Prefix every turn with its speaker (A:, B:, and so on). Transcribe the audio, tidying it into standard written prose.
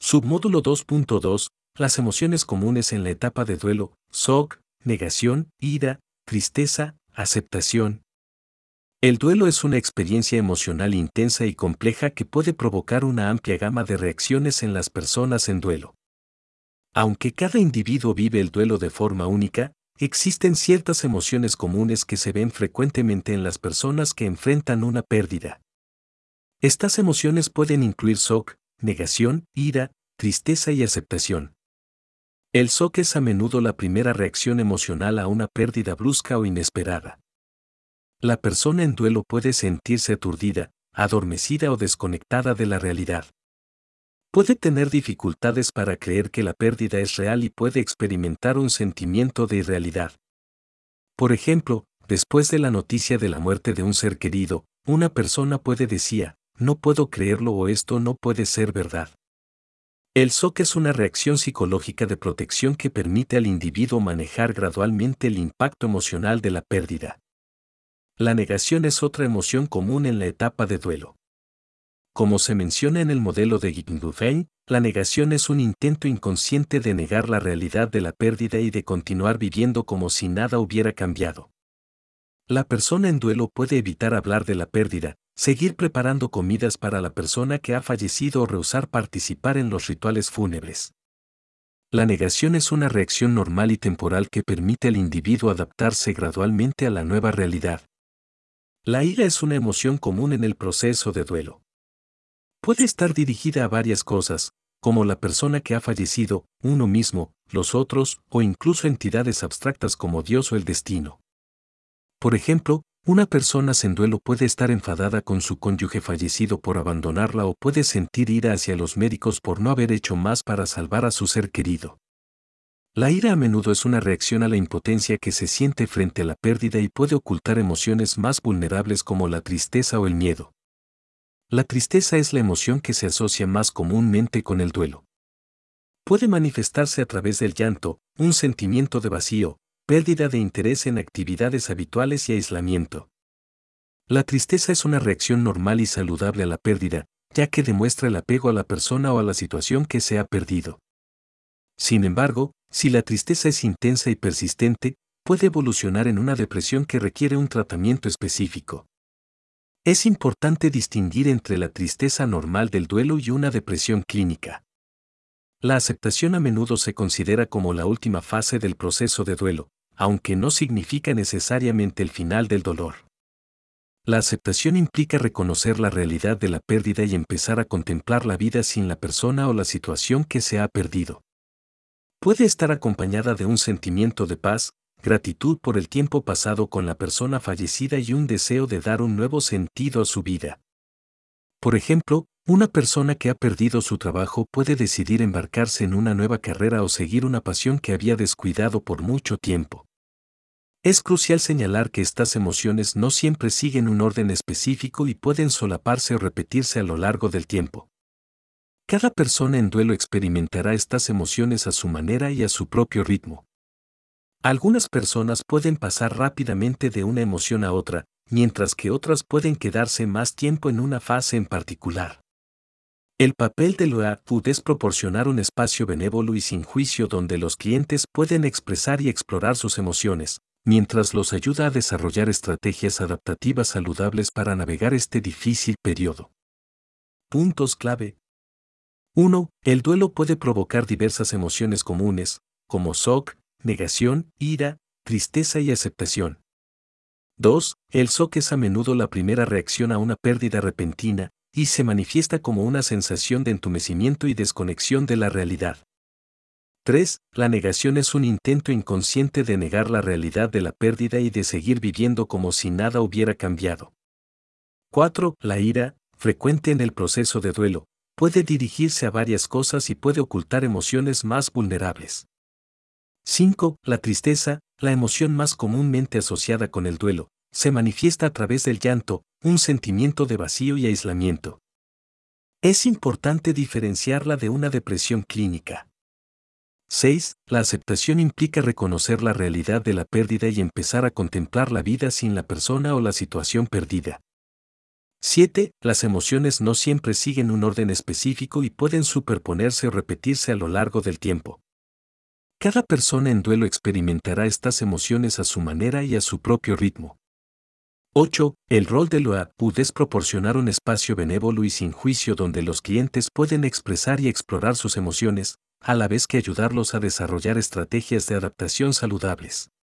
A: Submódulo 2.2. Las emociones comunes en la etapa de duelo: shock, negación, ira, tristeza, aceptación. El duelo es una experiencia emocional intensa y compleja que puede provocar una amplia gama de reacciones en las personas en duelo. Aunque cada individuo vive el duelo de forma única, existen ciertas emociones comunes que se ven frecuentemente en las personas que enfrentan una pérdida. Estas emociones pueden incluir shock, negación, ira, tristeza y aceptación. El shock es a menudo la primera reacción emocional a una pérdida brusca o inesperada. La persona en duelo puede sentirse aturdida, adormecida o desconectada de la realidad. Puede tener dificultades para creer que la pérdida es real y puede experimentar un sentimiento de irrealidad. Por ejemplo, después de la noticia de la muerte de un ser querido, una persona puede decir: no puedo creerlo o esto no puede ser verdad. El shock es una reacción psicológica de protección que permite al individuo manejar gradualmente el impacto emocional de la pérdida. La negación es otra emoción común en la etapa de duelo. Como se menciona en el modelo de Guillain-Barré, la negación es un intento inconsciente de negar la realidad de la pérdida y de continuar viviendo como si nada hubiera cambiado. La persona en duelo puede evitar hablar de la pérdida, seguir preparando comidas para la persona que ha fallecido o rehusar participar en los rituales fúnebres. La negación es una reacción normal y temporal que permite al individuo adaptarse gradualmente a la nueva realidad. La ira es una emoción común en el proceso de duelo. Puede estar dirigida a varias cosas, como la persona que ha fallecido, uno mismo, los otros, o incluso entidades abstractas como Dios o el destino. Por ejemplo, una persona en duelo puede estar enfadada con su cónyuge fallecido por abandonarla o puede sentir ira hacia los médicos por no haber hecho más para salvar a su ser querido. La ira a menudo es una reacción a la impotencia que se siente frente a la pérdida y puede ocultar emociones más vulnerables como la tristeza o el miedo. La tristeza es la emoción que se asocia más comúnmente con el duelo. Puede manifestarse a través del llanto, un sentimiento de vacío, pérdida de interés en actividades habituales y aislamiento. La tristeza es una reacción normal y saludable a la pérdida, ya que demuestra el apego a la persona o a la situación que se ha perdido. Sin embargo, si la tristeza es intensa y persistente, puede evolucionar en una depresión que requiere un tratamiento específico. Es importante distinguir entre la tristeza normal del duelo y una depresión clínica. La aceptación a menudo se considera como la última fase del proceso de duelo, aunque no significa necesariamente el final del dolor. La aceptación implica reconocer la realidad de la pérdida y empezar a contemplar la vida sin la persona o la situación que se ha perdido. Puede estar acompañada de un sentimiento de paz, gratitud por el tiempo pasado con la persona fallecida y un deseo de dar un nuevo sentido a su vida. Por ejemplo, una persona que ha perdido su trabajo puede decidir embarcarse en una nueva carrera o seguir una pasión que había descuidado por mucho tiempo. Es crucial señalar que estas emociones no siempre siguen un orden específico y pueden solaparse o repetirse a lo largo del tiempo. Cada persona en duelo experimentará estas emociones a su manera y a su propio ritmo. Algunas personas pueden pasar rápidamente de una emoción a otra, mientras que otras pueden quedarse más tiempo en una fase en particular. El papel de Loa-Food es proporcionar un espacio benévolo y sin juicio donde los clientes pueden expresar y explorar sus emociones, mientras los ayuda a desarrollar estrategias adaptativas saludables para navegar este difícil periodo. Puntos clave. 1. El duelo puede provocar diversas emociones comunes, como shock, negación, ira, tristeza y aceptación. 2. El shock es a menudo la primera reacción a una pérdida repentina, y se manifiesta como una sensación de entumecimiento y desconexión de la realidad. 3. La negación es un intento inconsciente de negar la realidad de la pérdida y de seguir viviendo como si nada hubiera cambiado. 4. La ira, frecuente en el proceso de duelo, puede dirigirse a varias cosas y puede ocultar emociones más vulnerables. 5. La tristeza, la emoción más comúnmente asociada con el duelo, se manifiesta a través del llanto, un sentimiento de vacío y aislamiento. Es importante diferenciarla de una depresión clínica. 6. La aceptación implica reconocer la realidad de la pérdida y empezar a contemplar la vida sin la persona o la situación perdida. 7. Las emociones no siempre siguen un orden específico y pueden superponerse o repetirse a lo largo del tiempo. Cada persona en duelo experimentará estas emociones a su manera y a su propio ritmo. 8. El rol de LOAPUD es proporcionar un espacio benévolo y sin juicio donde los clientes pueden expresar y explorar sus emociones, a la vez que ayudarlos a desarrollar estrategias de adaptación saludables.